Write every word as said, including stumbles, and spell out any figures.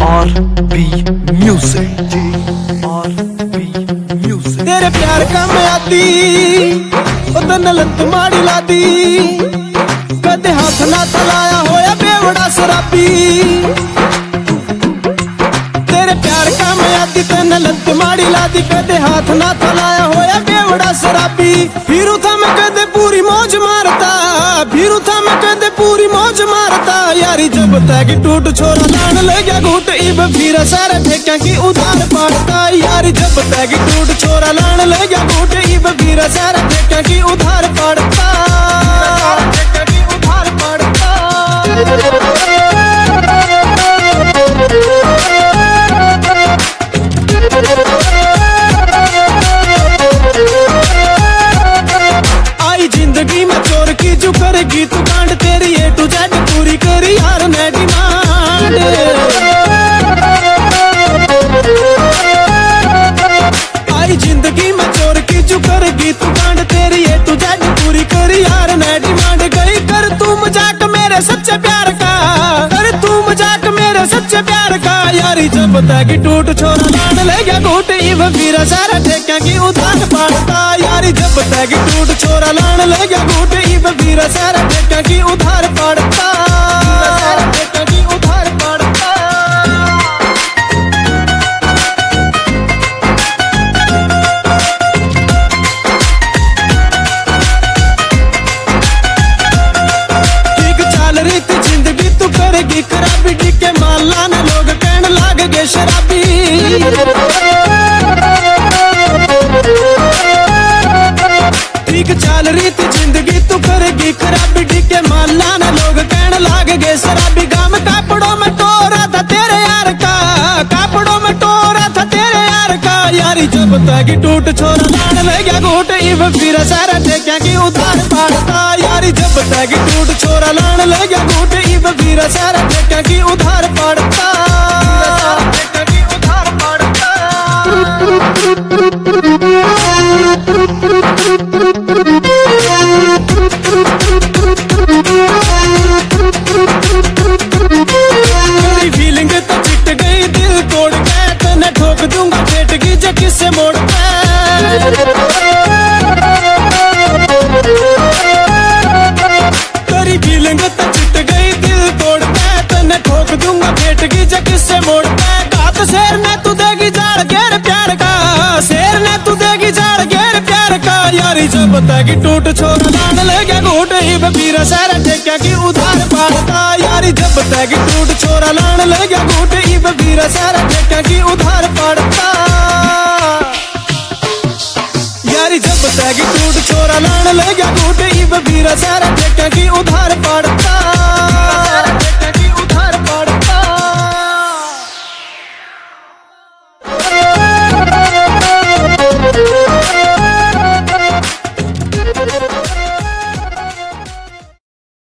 Are B music R B music. तेरे प्यार का मैं आती उदन लत माड़ी लादी, कदे हाथ ना तलाया होया बेवड़ा शराबी। तेरे प्यार का मैं आती तन लत माड़ी लादी, कदे हाथ ना तलाया होया बेवड़ा शराबी। फिर था मैं कदे पूरी मौज मारता, फिर था मैं कदे पूरी मौज मारता। यारी जब तक टूट छोरा लान ले गया घूट, इब फिर सारे फेंका की उधार पाड़ता। यारी जब तक टूट छोरा लान ले गया घूट, इब फिर सारे फेंका की उधार पाड़ता। उधार पाड़ता। आई जिंदगी में चोर की जो करेगी तू कांड, तेरी ए टू जेड पूरी करी यार ने डिमांड। आई जिंदगी में चोर की जो करेगी तू कांड, तेरी ए टू जेड पूरी करी यार ने डिमांड। गई कर तू मजाक मेरे सच्चे प्यार का, कर तू मजाक मेरे सच्चे प्यार का। यारी जब तक टूट छोरा लान ले गया घूट, इब फिर सारा ठेका की उधार पाड़ता। यारी जब तक टूट छोरा लान ले गया घूट, इब फिर सारा ठेका की उधार पाड़ता। सारा ठेका की उधार पाड़ता। ठीक चाल रही थी जिंदगी तू करेगी खराबी, डिके मान लाने लोग कहने लाग गए शराबी। ठीक चाल रही थी जिंदगी तू करेगी खराबी, डिके मान लाने लोग कहने लाग गए शराबी। गाम कापड़ों में टोरा था तेरे यार का, कापड़ों में टोरा था तेरे यार का। यारी जब तक टूट छोरा लान ले गया घूट, इब फिर सारा ठेका की उधार पाड़ता। यारी जब तक टूट छोरा लान ले गया घूट, इब फिर सारा ठेका की उधार पाड़ता। ठेका की उधार पाड़ता। मेरी फीलिंग तो चिट गई दिल तोड़ के, तने ठोक दूंगा पेट की जे किससे मोड़ पे। तेरी फीलिंग तो चिट गई दिल तोड़ के, तने ठोक दूंगा पेट की जे किससे मोड़ पे। कात शेर ने तू देगी जाड़ घेर प्यार का, शेर ने तू देगी जाड़ घेर प्यार का। यारी जब तक टूट छोरा लान ले गया घूट, इब फिर सारा ठेका की उधार पाड़ता। यारी जब तक टूट छोरा लान ले गया घूट, इब फिर सारा ठेका की उधार पाड़ता। यारी जब तक टूट छोरा लान ले गया घूट, इब फिर सारा ठेका की उधार पाड़ता।